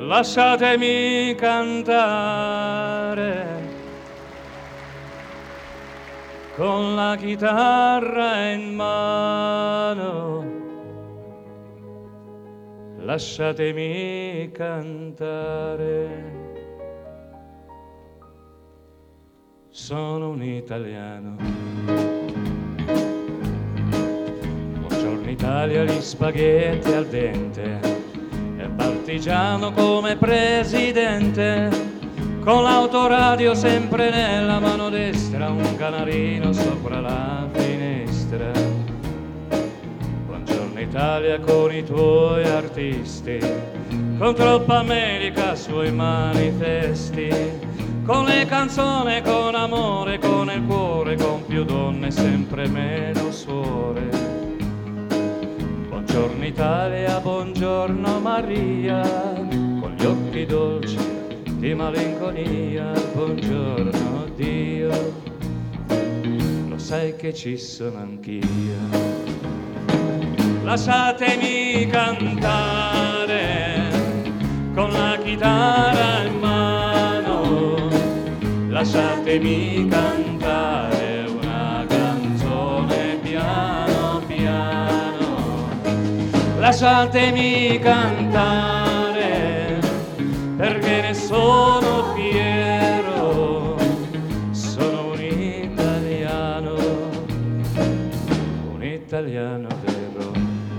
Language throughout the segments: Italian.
lasciatemi cantare con la chitarra in mano, lasciatemi cantare. Sono un italiano. Buongiorno Italia, gli spaghetti al dente, e partigiano come presidente, con l'autoradio sempre nella mano destra, un canarino sopra la finestra. Buongiorno Italia con i tuoi artisti, con troppa America sui manifesti, con le canzoni, con amore, con il cuore, con più donne, sempre meno suore. Buongiorno Italia, buongiorno Maria, con gli occhi dolci di malinconia. Buongiorno Dio, lo sai che ci sono anch'io. Lasciatemi cantare con la chitarra in mano, lasciatemi cantare una canzone piano piano, lasciatemi cantare perché ne sono fiero, sono un italiano vero.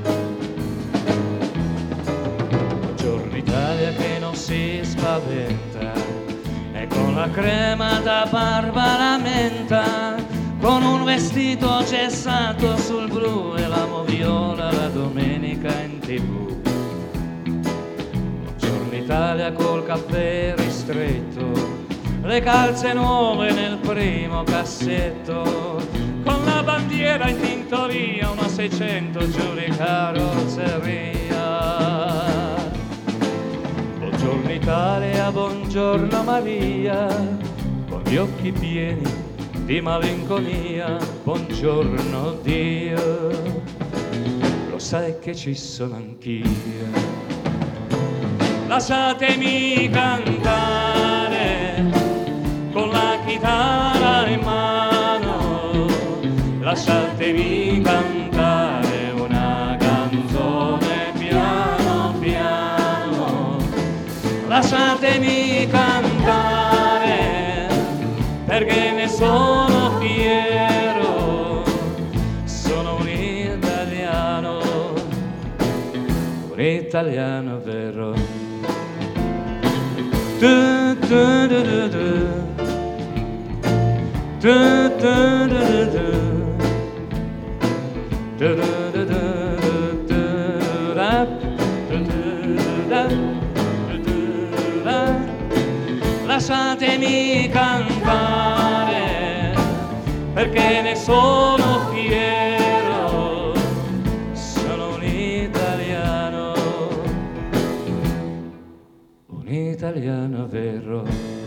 Buongiorno Italia che non si spaventa, e con la crema da barba la menta, con un vestito cessato sul blu e la moviola la domenica in TV. Buongiorno Italia col caffè ristretto, le calze nuove nel primo cassetto, con la bandiera in tintoria, una 600 giù di carrozzeria. Buongiorno Italia, buongiorno Maria, con gli occhi pieni di malinconia. Buongiorno Dio, lo sai che ci sono anch'io. Lasciatemi cantare con la chitarra in mano, lasciatemi cantare una canzone piano piano, lasciatemi cantare perché ne sono fiero, sono un italiano vero. Du, du, du, du, du. Du, du, du, du, du. Du, du, du, du, du, da. Du, du, da. Du, du, da. Lasciatemi cantare perché ne sono fiero, sono un italiano vero.